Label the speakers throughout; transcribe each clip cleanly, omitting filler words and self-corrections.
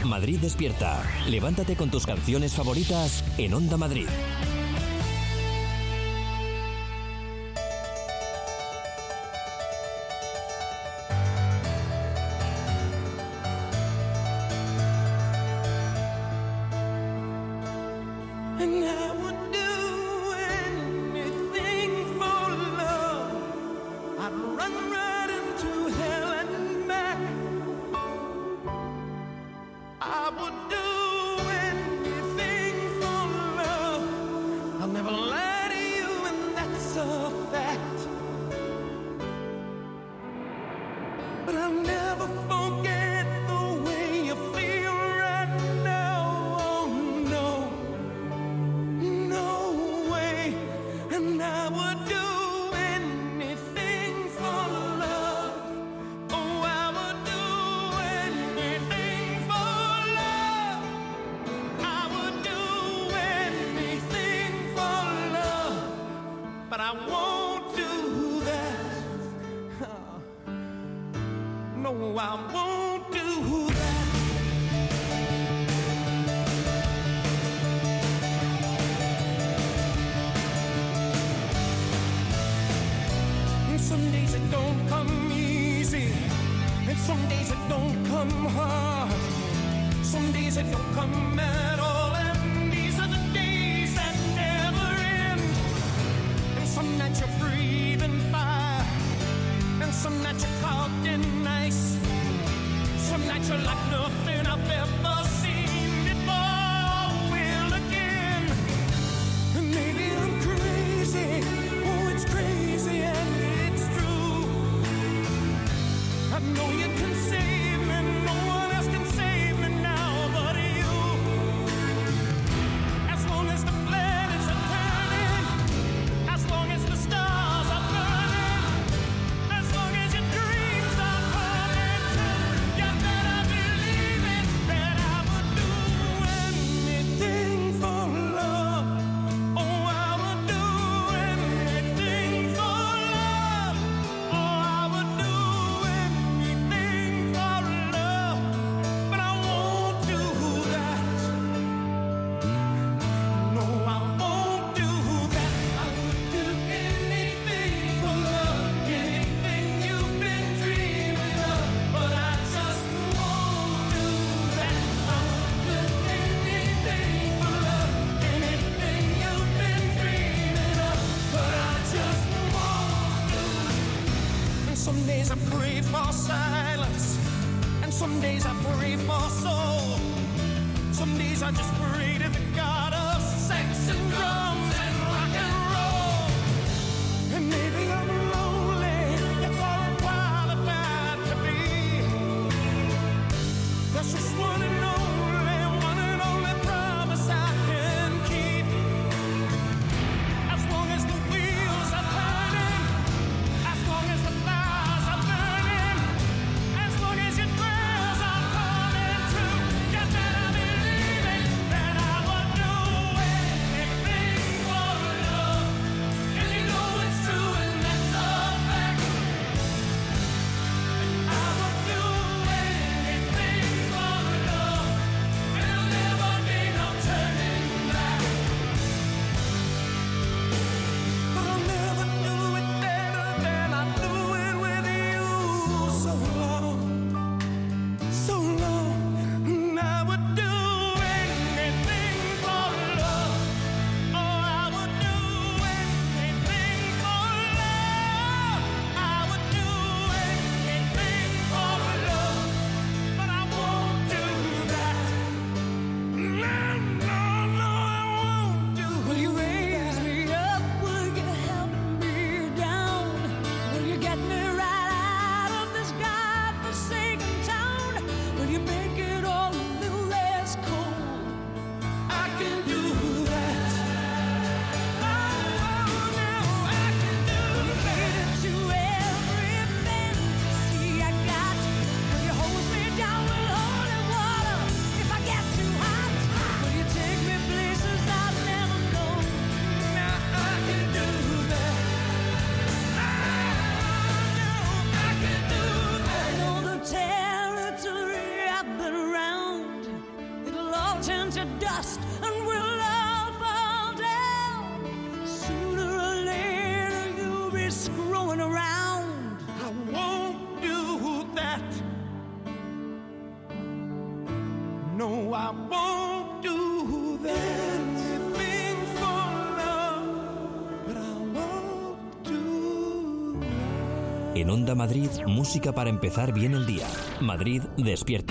Speaker 1: Madrid Despierta. Levántate con tus canciones favoritas en Onda Madrid.
Speaker 2: dust and we'll all fall down. Sooner or later you'll be screwing around. I won't do that. No, I won't do that. Anything for love, but I won't do that.
Speaker 1: En Onda Madrid, música para empezar bien el día. Madrid despierta.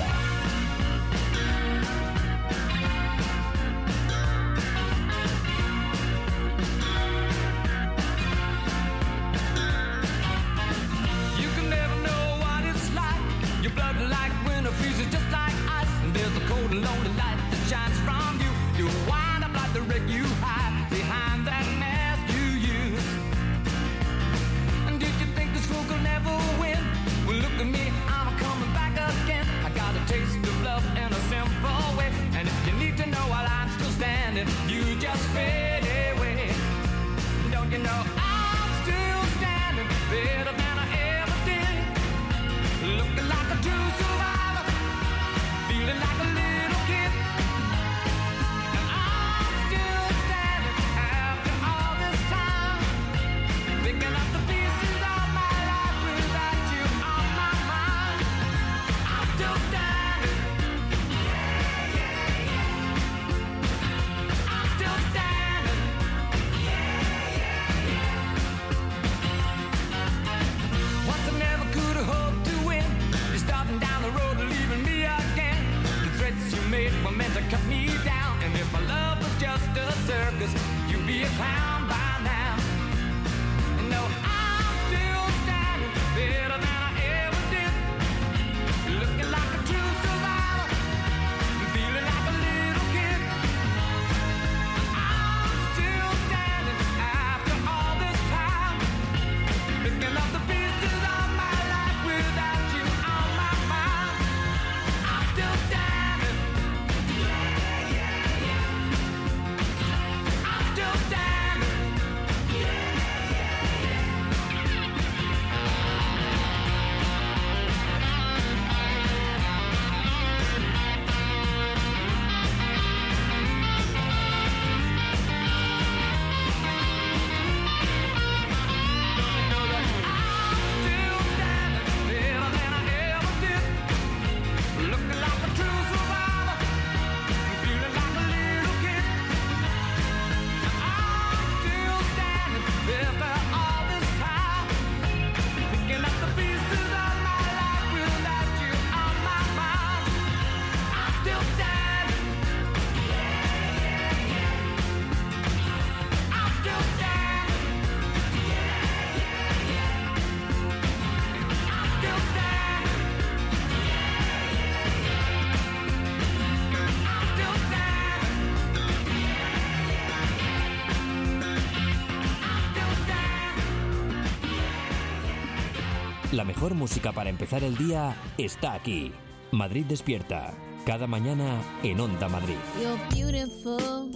Speaker 1: La mejor música para empezar el día está aquí. Madrid despierta. Cada mañana en Onda Madrid.
Speaker 3: You're beautiful,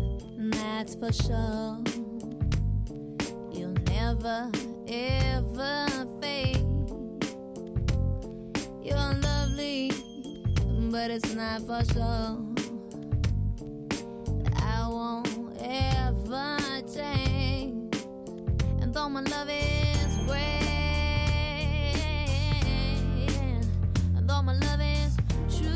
Speaker 3: that's for sure. You'll never, ever fade. You're lovely, but it's not for sure. I won't ever change. And though my love is great, though my love is true,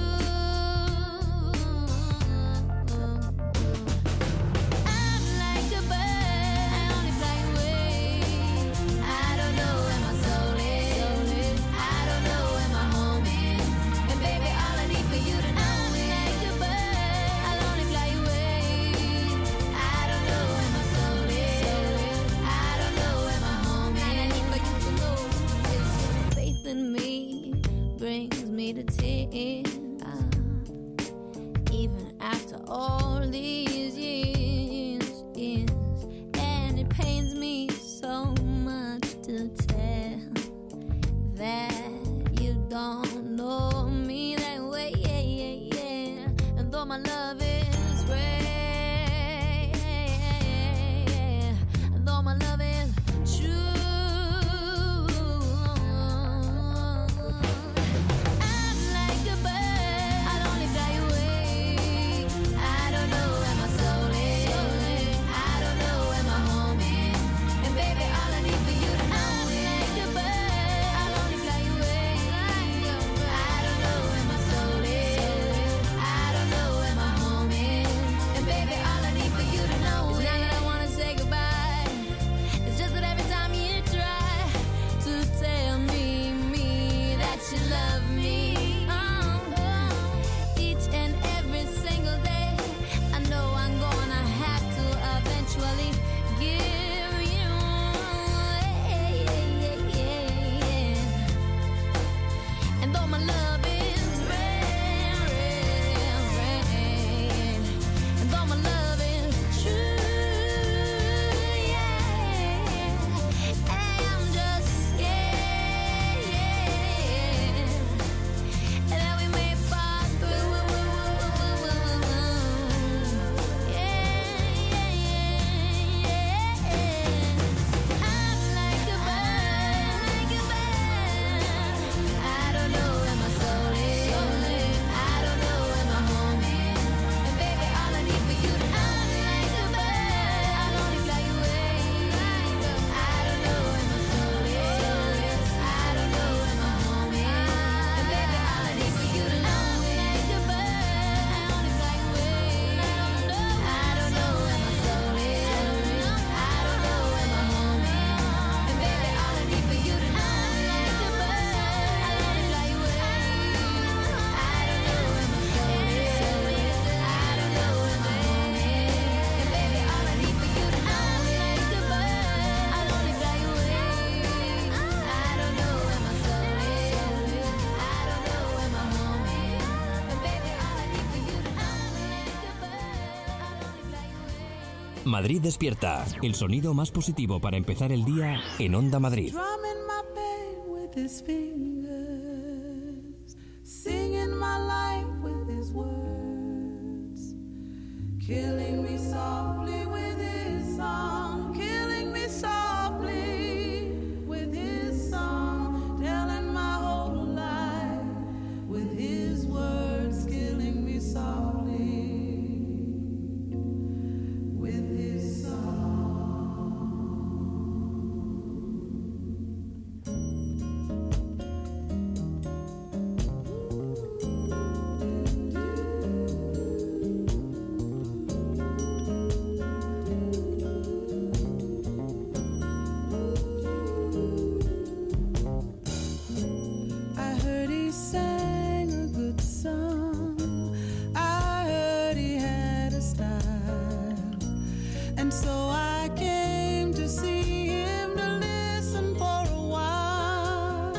Speaker 3: I'm like a bird, I only fly away. I don't know where my soul is, I don't know where my home is. And baby, all I need for you to know is I'm like a bird, I'll only fly away. I don't know where my soul is, I don't know where my home is. And I need for you to know is faith in me brings me to tears, even after all these years, and it pains me so much to tell that you don't know me that way, and though my love is great, and though my love is true, I'm like a bird, I'll only fly away. I don't
Speaker 1: Madrid Despierta, el sonido más positivo para empezar el día en Onda Madrid.
Speaker 2: Drumming my pain with his fingers, singing my life with his words, killing me softly with his song, killing me softly with his song, telling my whole life with his words, killing me softly with his song. I heard he sang a good song, I heard he had a style, and so I came to see him to listen for a while.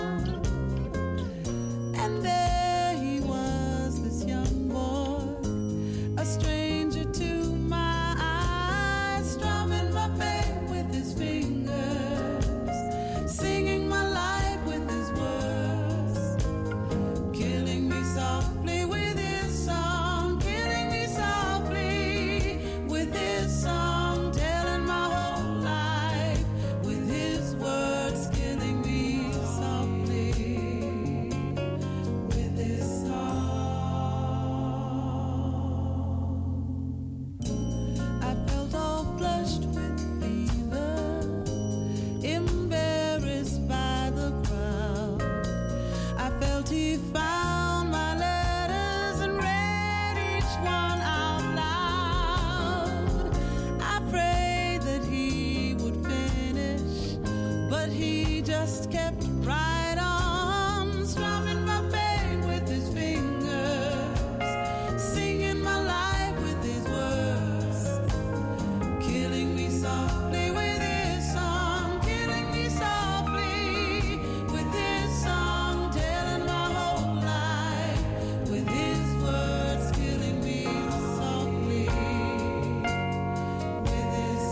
Speaker 2: And there he was, this young boy, a stranger to my eyes, strumming my pain with his fingers, singing my life with his words, killing me softly with his song, killing me softly with his song, telling my whole life with his words, killing me softly with his song. I felt all flushed with fever, embarrassed by the crowd. I felt he found my letters and read each one out loud. I prayed that he would finish, but he just kept right on, strumming my pain with his fingers, singing my life with his words, killing me softly with his song, killing me softly with his song, telling my whole life with his words, killing me softly with his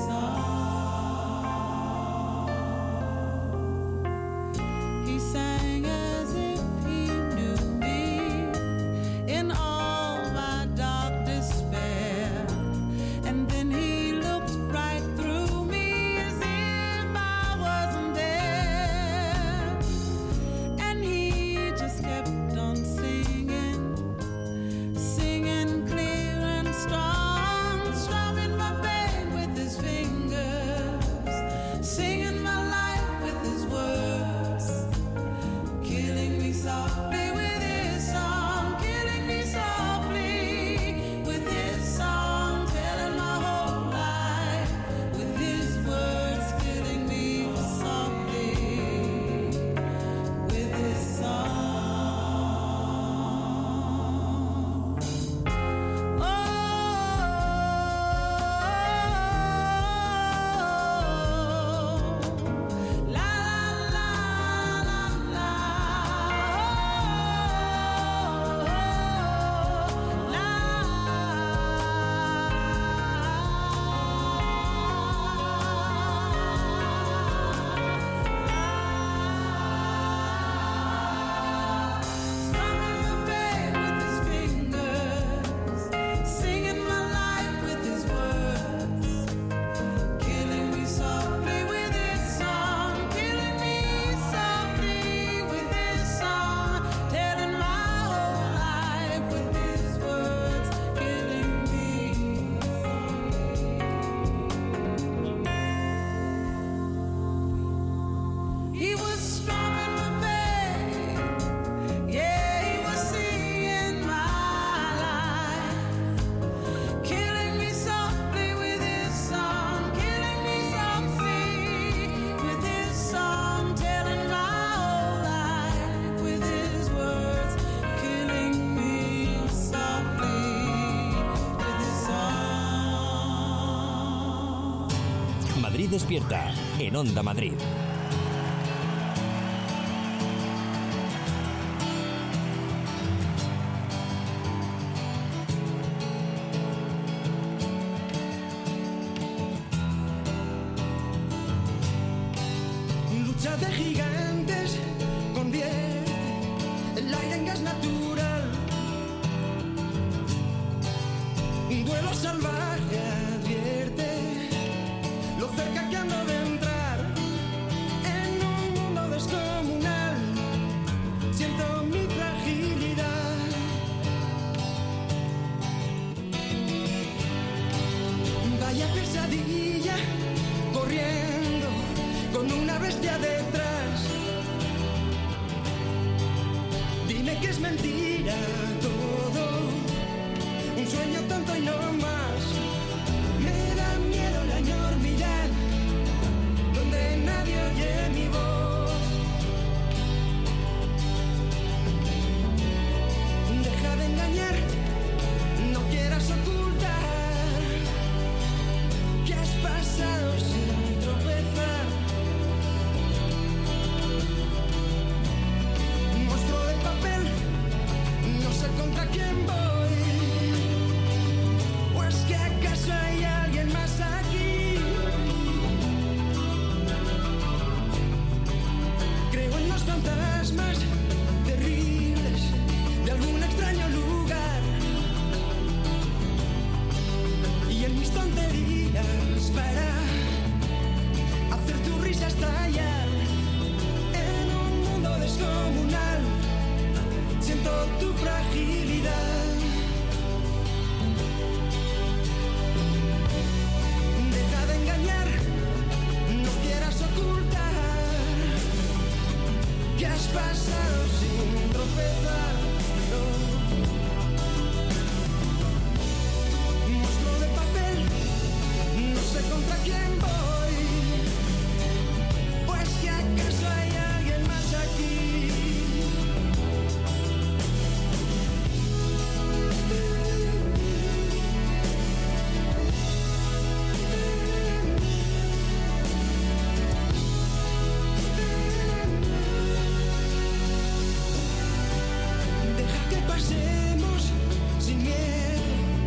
Speaker 2: song. He sang as if he knew me in all my dark despair, and then he looked right through me as if I wasn't there, and he just kept on singing, singing clear and strong, strumming my pain with his fingers, singing my life with his words, killing me softly with his song, killing me softly with his song, telling my whole life with his words, killing me softly with his song. Oh, la la la la strumming my pain with his fingers, singing my life with his words, killing me softly with his song, killing me softly with his song, telling my whole life with his words, killing me softly. He was strumming my pain, yeah, he was singing my life, killing me softly with his song, killing me softly with his song, telling my whole life with his words, killing me softly with his song.
Speaker 1: Madrid Despierta, en Onda Madrid.
Speaker 4: salvaje advierte lo cerca que ando de entrar en un mundo descomunal. Siento mi fragilidad. Vaya pesadilla, corriendo con una bestia detrás. Dime que es mentira todo, un sueño tonto y no más. Me da miedo la enormidad, donde nadie oye mi voz. Deja de engañar, no quieras ocultar que has pasado sin tropezar. Monstruo de papel, no sé contra quién voy. ¿O es que acaso hay alguien más aquí? Creo en los fantasmas terribles de algún extraño lugar, y en mis tonterías para hacer tu risa estallar. En un mundo descomunal siento tu fragilidad. Deja de engañar, no quieras ocultar que has pasado sin tropezar. No. Monstruo de papel, no sé contra quién voy. Pues que acaso hay alguien más aquí. Deja que pasemos sin miedo.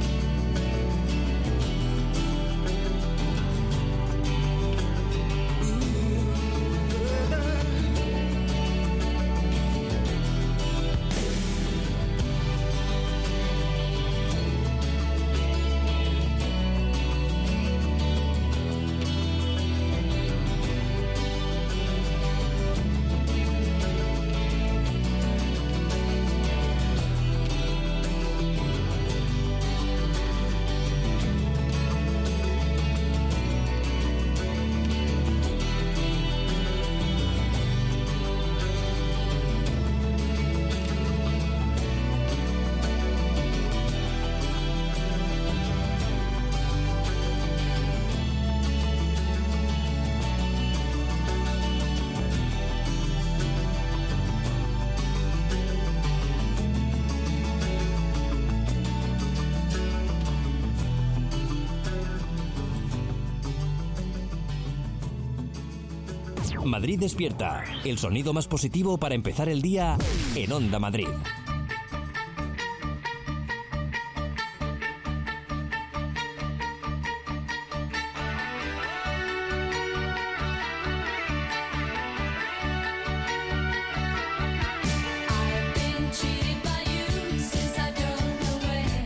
Speaker 1: Madrid despierta, el sonido más positivo para empezar el día en Onda Madrid.
Speaker 3: I've been cheated by you since I don't know when.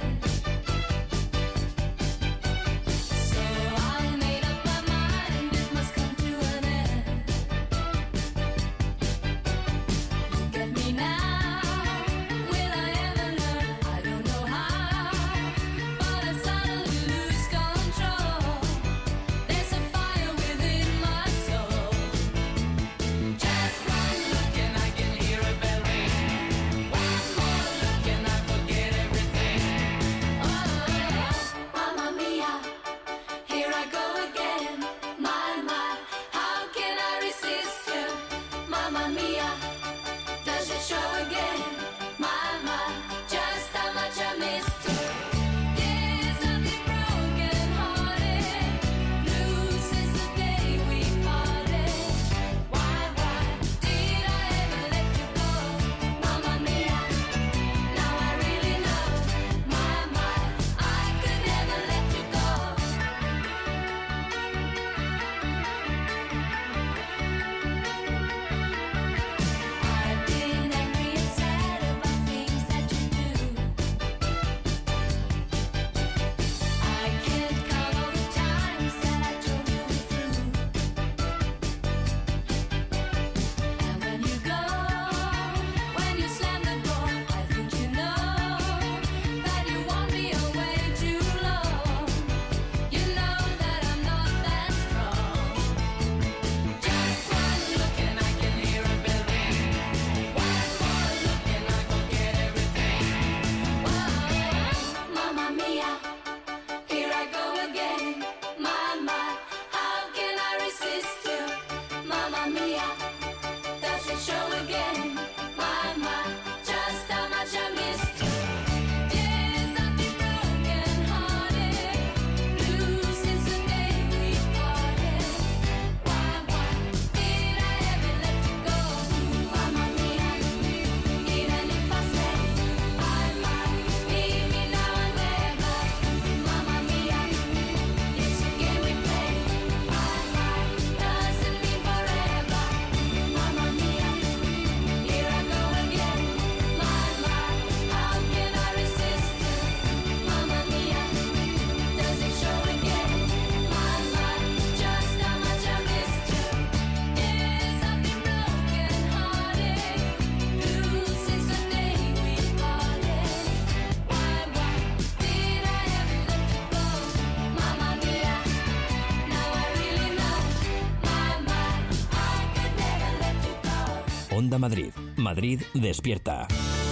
Speaker 3: So I made up my mind, it must come to an end. Look at me now.
Speaker 1: Onda Madrid. Madrid despierta.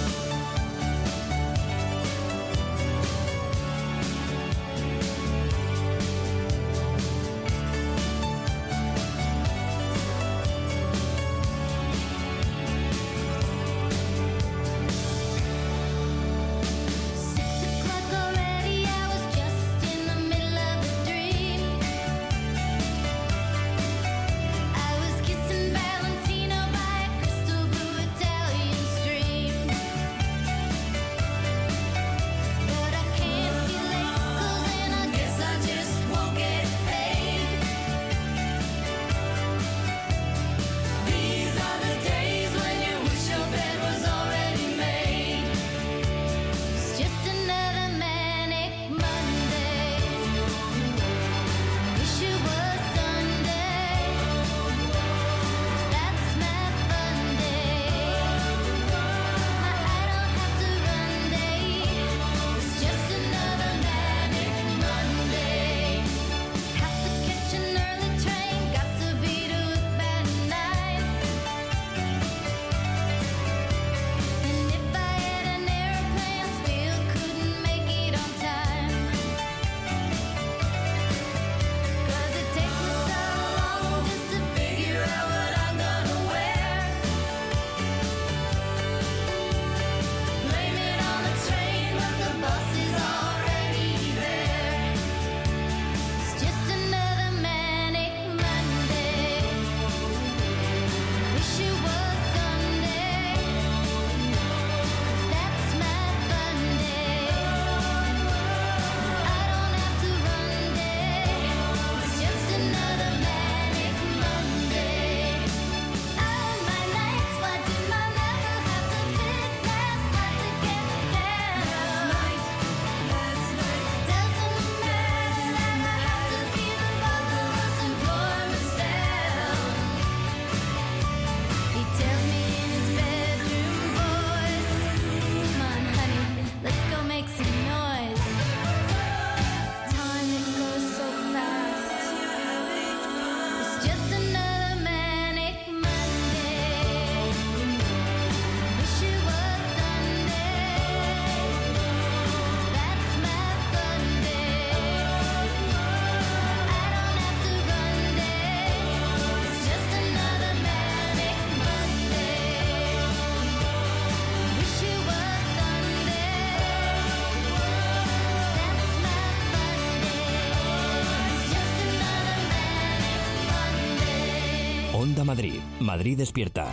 Speaker 1: Onda Madrid. Madrid despierta.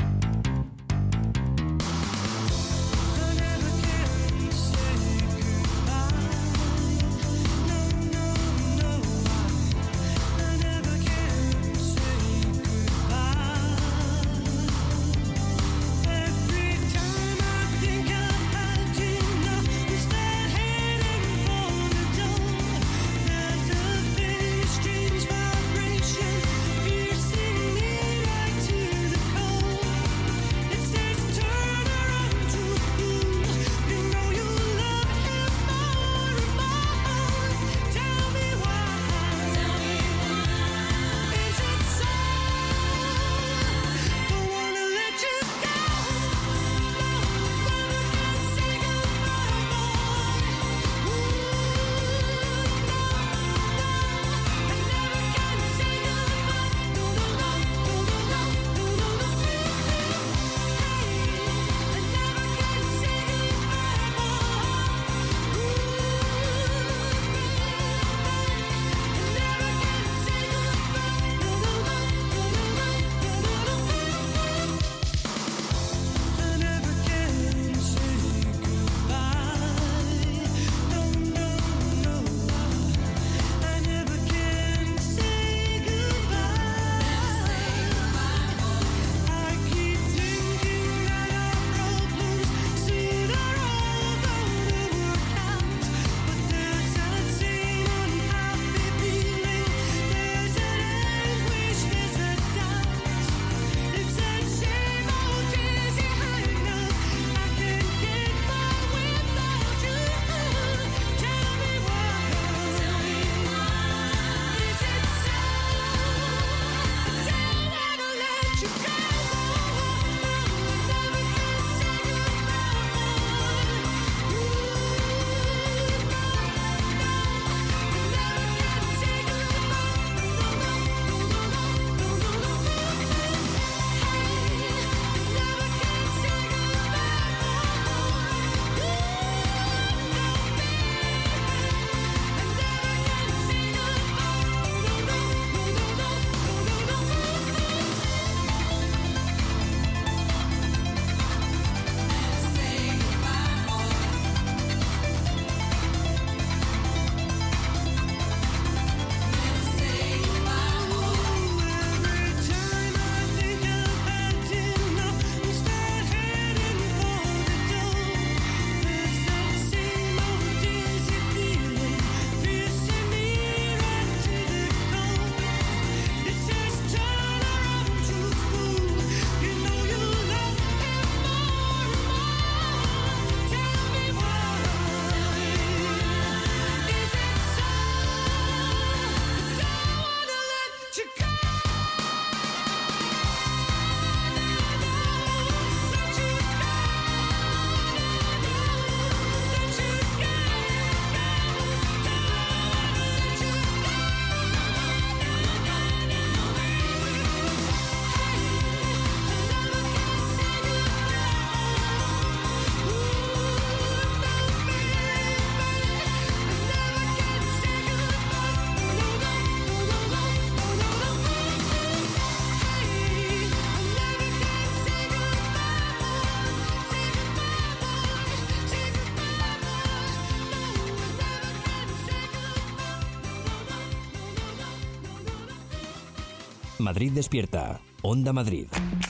Speaker 4: I never can say
Speaker 1: Madrid Despierta, Onda Madrid.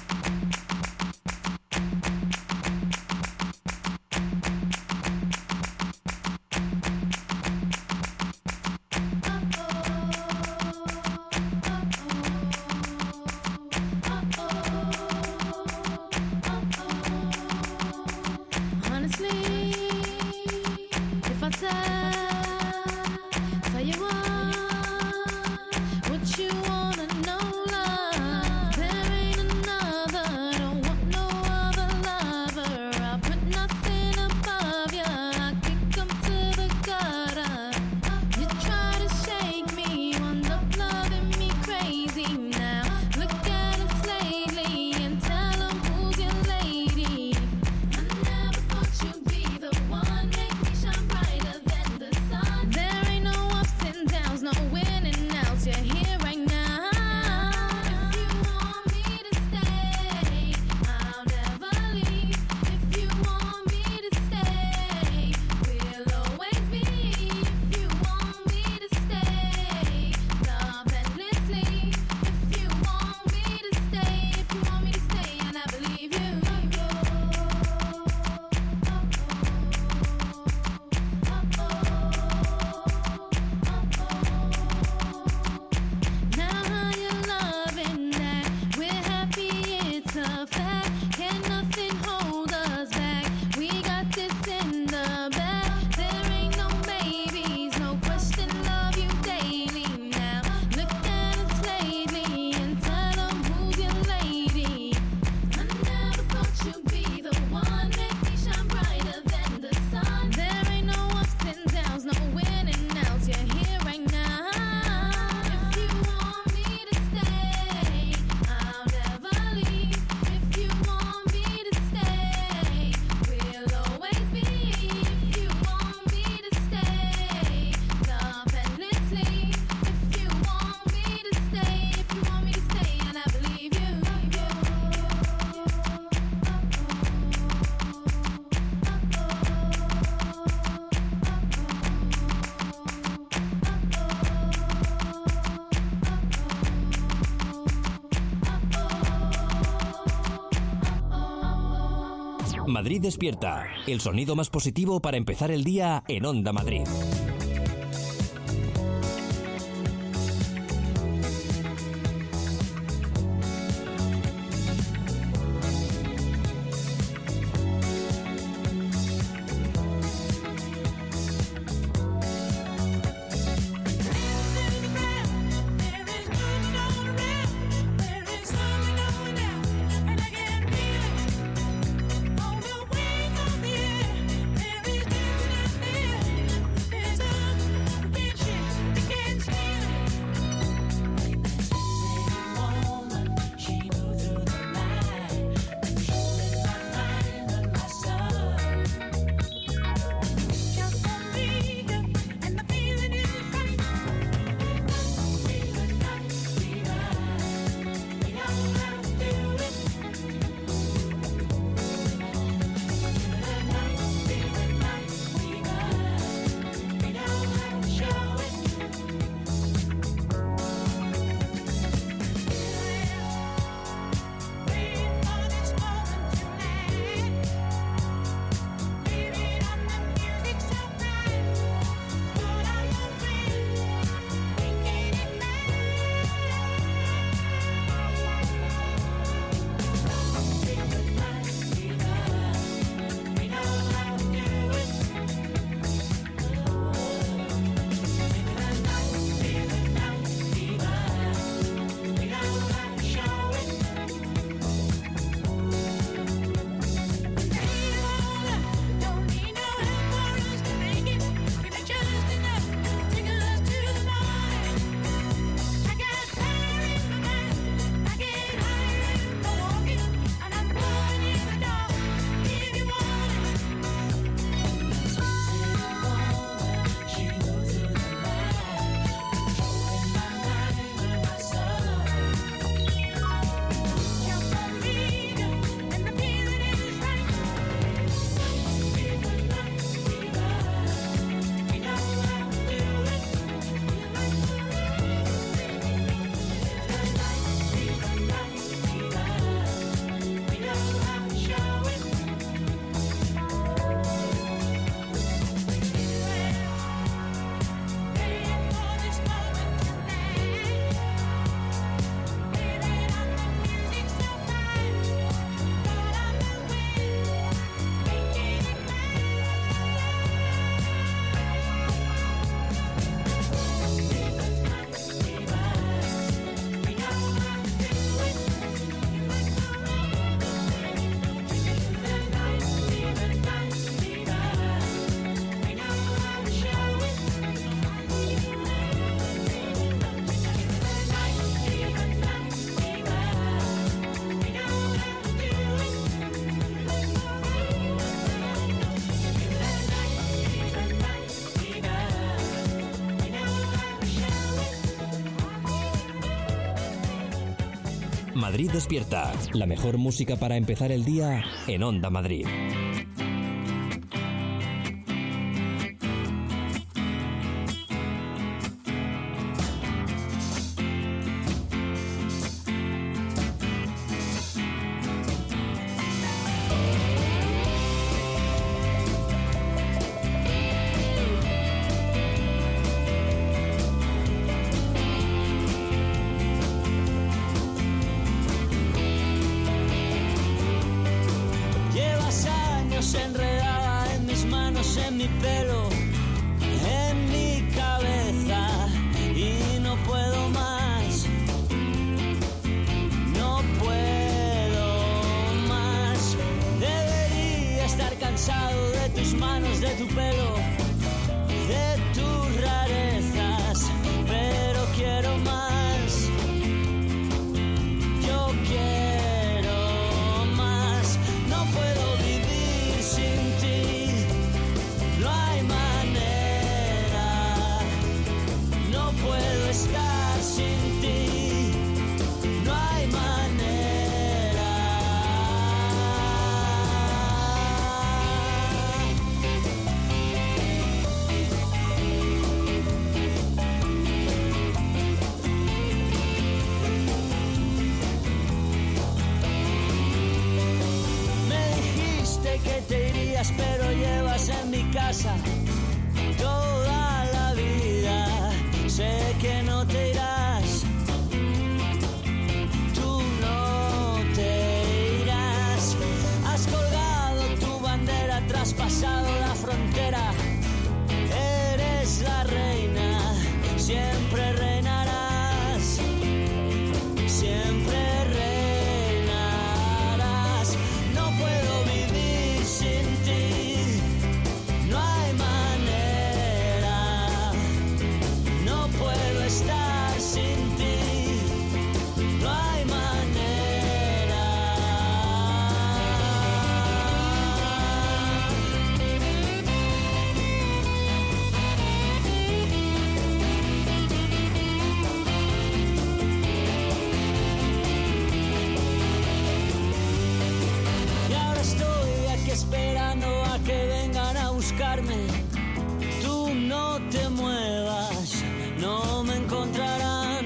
Speaker 1: Madrid Despierta, el sonido más positivo para empezar el día en Onda Madrid.
Speaker 3: Yeah.
Speaker 1: Madrid Despierta, la mejor música para empezar el día en Onda Madrid.
Speaker 5: Pero llevas en mi casa toda la vida. Sé que no te irás, tú no te irás. Has colgado tu bandera, traspasado la frontera. Eres la reina, siempre reinarás, siempre reinarás. No puedo vivir sin ti. Estar sin ti, no hay manera. Y ahora estoy aquí esperando a que vengan a buscarme. Tú no te muevas, no me encontrarán,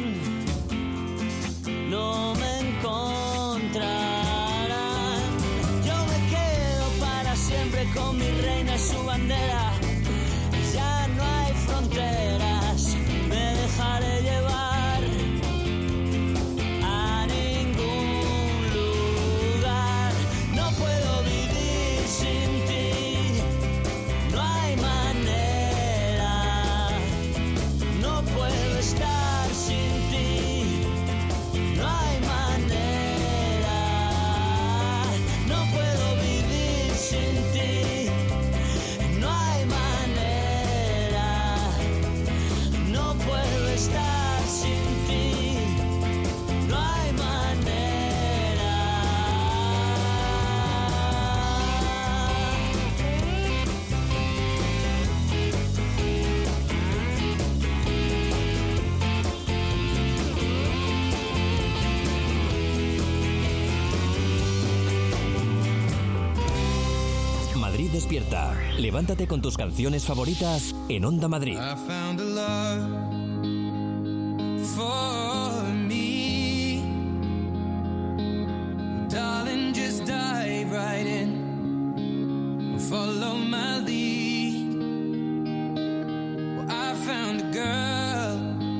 Speaker 5: no me encontrarán. Yo me quedo para siempre con mi reina y su bandera. Ya no hay fronteras, me dejaré llevar a ningún lugar. No puedo vivir sin ti, no hay manera. No puedo estar sin ti, no hay manera. No puedo vivir sin ti, no hay manera. No puedo estar sin ti, no hay manera.
Speaker 1: Madrid Despierta. Levántate con tus canciones favoritas en Onda Madrid.
Speaker 4: I found a love for me. Darling, just dive right in. Follow my lead. Well, I found a girl,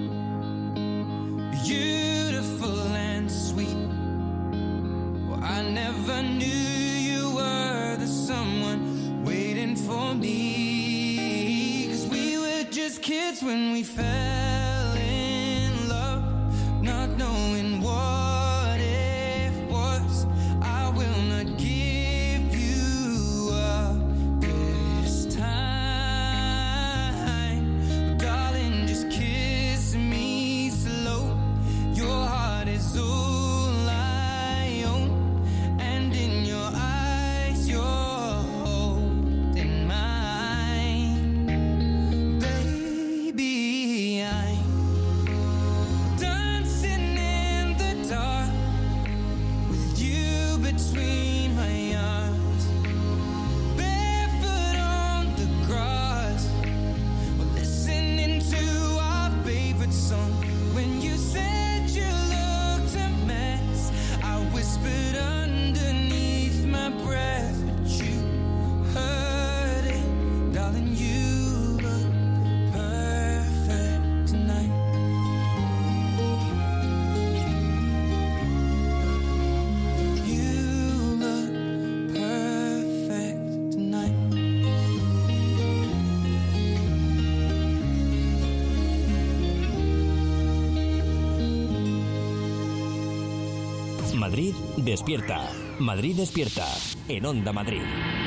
Speaker 4: beautiful and sweet. Well, I never knew you were the someone waiting for me. 'Cause we were just kids when we fell in love, not knowing what it was. I will not give you up this time. Darling, just kiss me slow. Your heart is all I own, and in your eyes you're holding mine. Baby, I
Speaker 1: Madrid despierta. Madrid despierta. En Onda Madrid.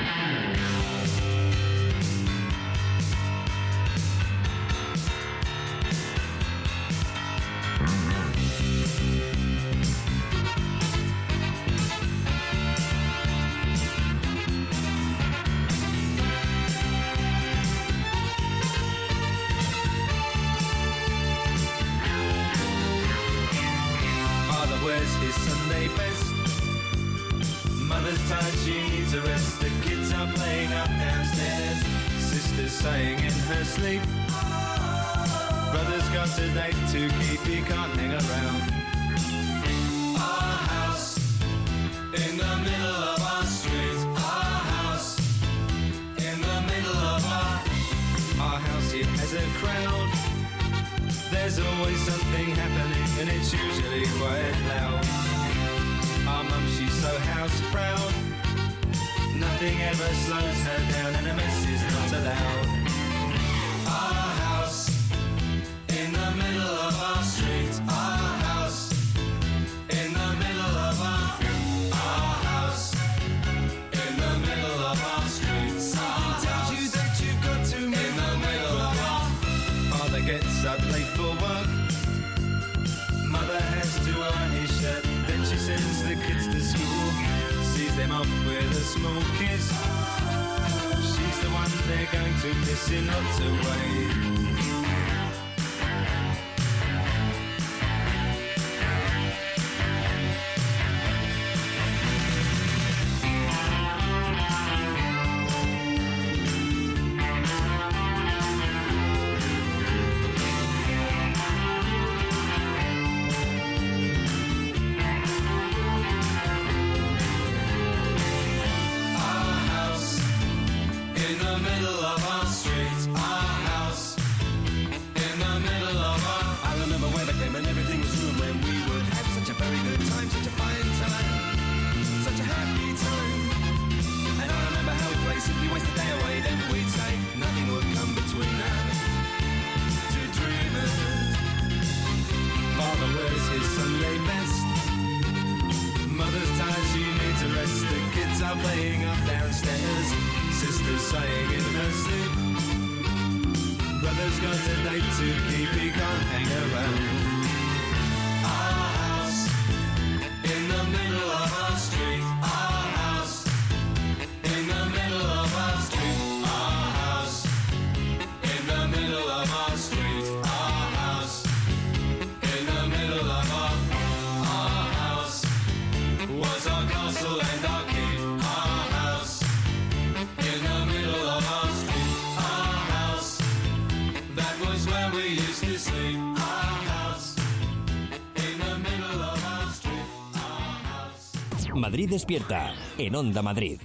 Speaker 1: Madrid despierta. En Onda Madrid.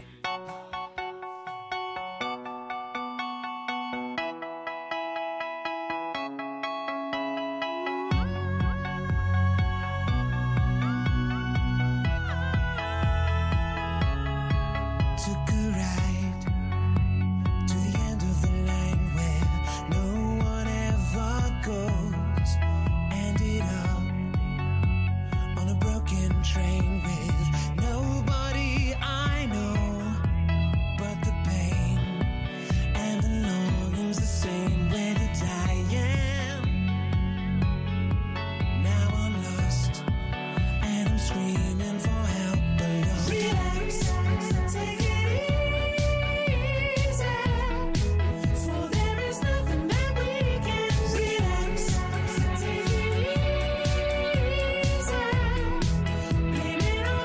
Speaker 6: Blame it on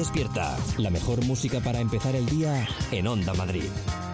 Speaker 1: Despierta, la mejor música para empezar el día en Onda Madrid.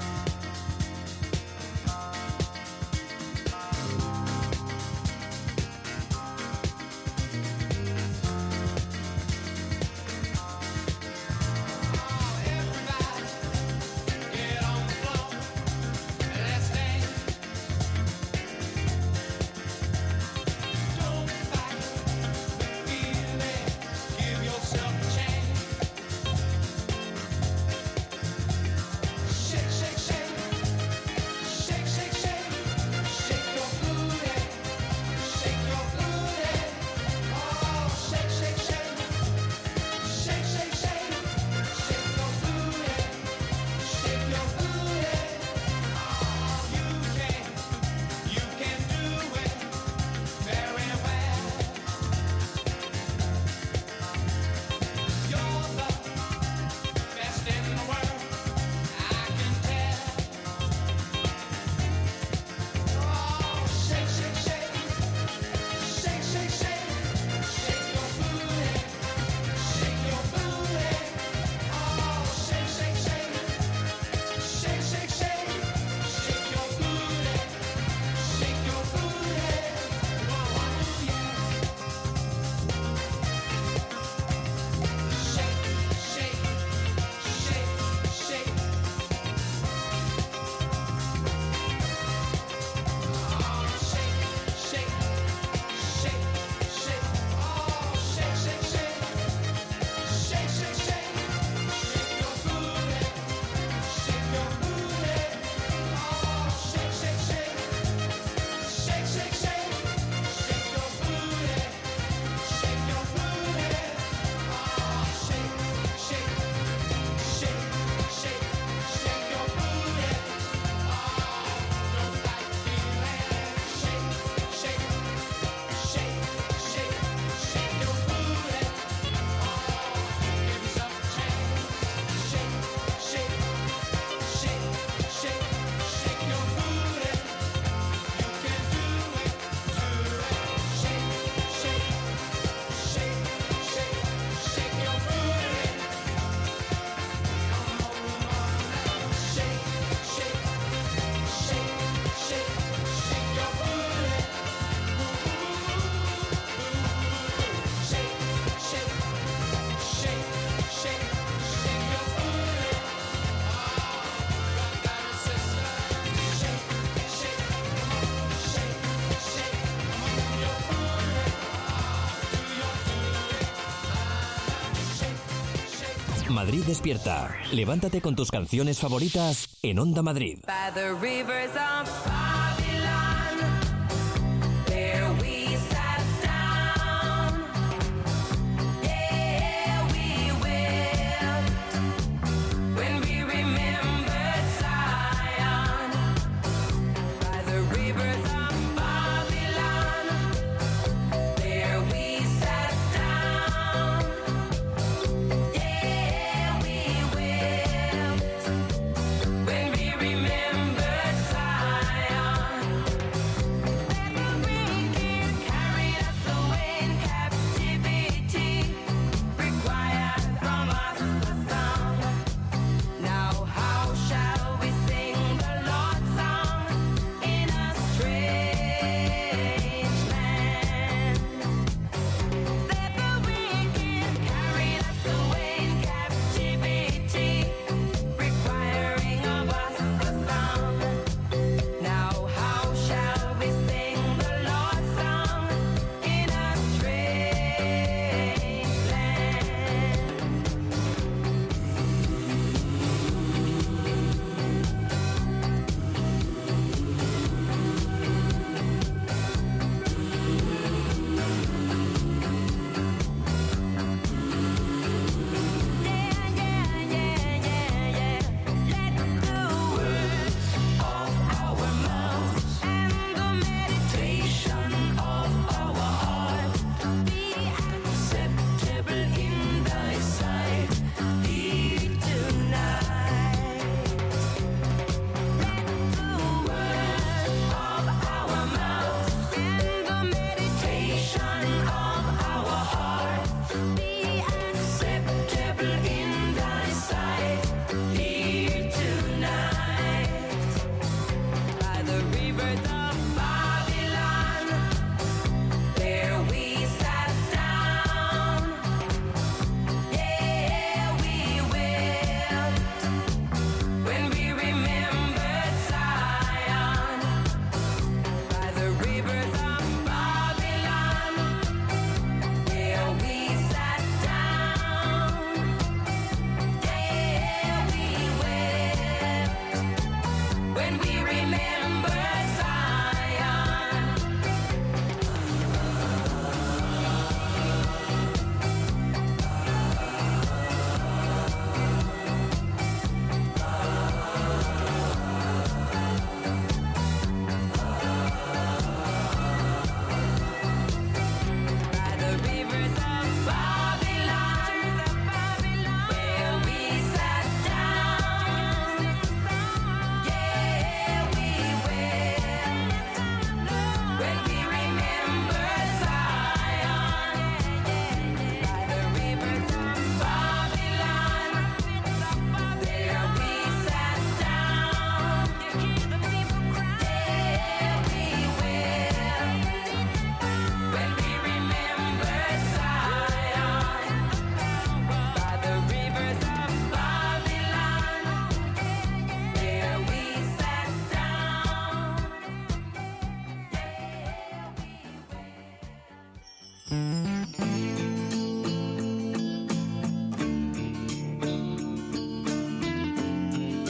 Speaker 1: Madrid Despierta. Levántate con tus canciones favoritas en Onda Madrid.
Speaker 2: By the rivers of Babylon, there we sat down. Yeah, we wept when we remembered Zion. By the rivers of Babylon, there we sat down. Yeah, we wept when we remembered Zion.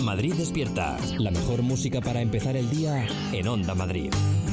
Speaker 1: Madrid Despierta. La mejor música para empezar el día en Onda Madrid.